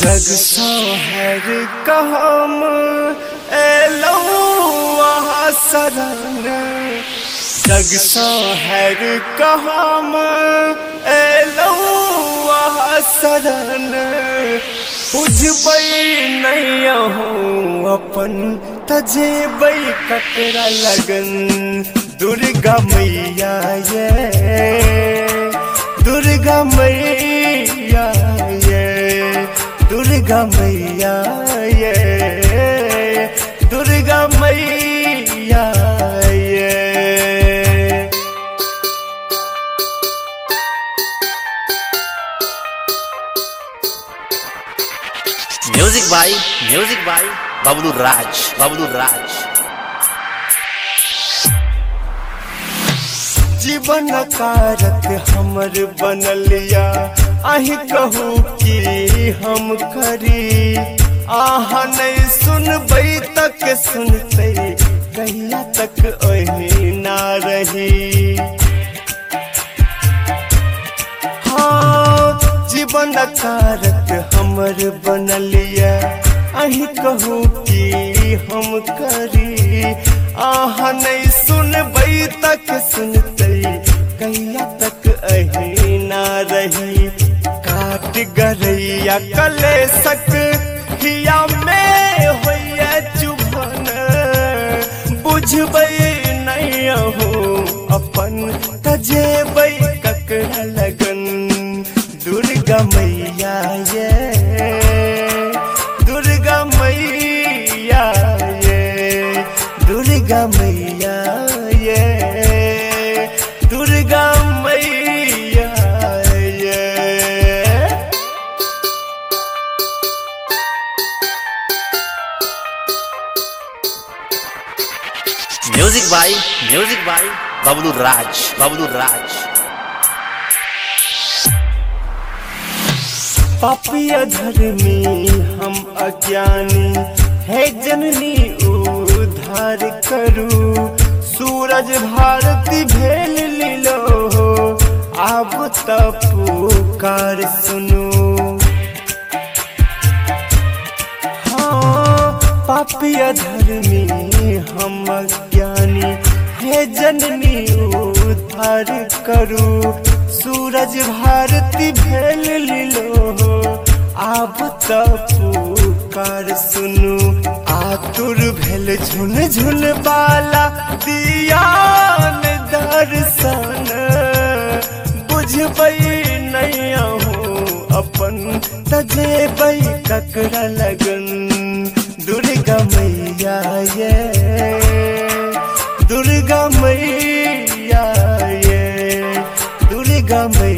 जग सोहर कहम एलौ वहाँ शरण, जग सोहर कहम एलौ वहाँ शरण। बुझबै नहीं हूँ अपन तजेबै ककरा लगन। दुर्गा मैया ये दुर्गा मैया ये दुर्गा मैया ये दुर्गा मैया ये। म्यूजिक बाई बबलू राज। जीवन कारक हमर बनलिया अहि कहू कि हम करी। आह नहीं सुनबै तक सुनते कहिया तक ओहनी ना रही। हाँ जीवन कारक हमर बनलिया अहि कहू कि हम करी। आह नहीं सुनबै तक सुनते कहिया तक अही ना रही। काट गरैया कलेसक हिया में होइया चुभन। बुझबै नहीं हूँ अपन तजेबै ककरा लगन। दुर्गा मैया ये दुर्गा मैया ये दुर्गा मैया ये दुर्गा मैया ये। Music by Bablu Raj. पापी अधर्मी हम अज्ञानी है जननी उद्धार करू। सूरज भारती भेल लीलो आब त पुकार सुनू। हाँ पापी अधर्मी हम अज्ञानी है जननी उद्धार करू। सूरज भारती भेल लीलो आब त पुकार सुनू। आतुर भेल झुन झुन बाला दियान दर्शन। बुझबै नहीं हूँ अपन तजेबै ककरा लगन। दुर्गा मैया ये दुर्गा मैया ये दुर्गा मैया।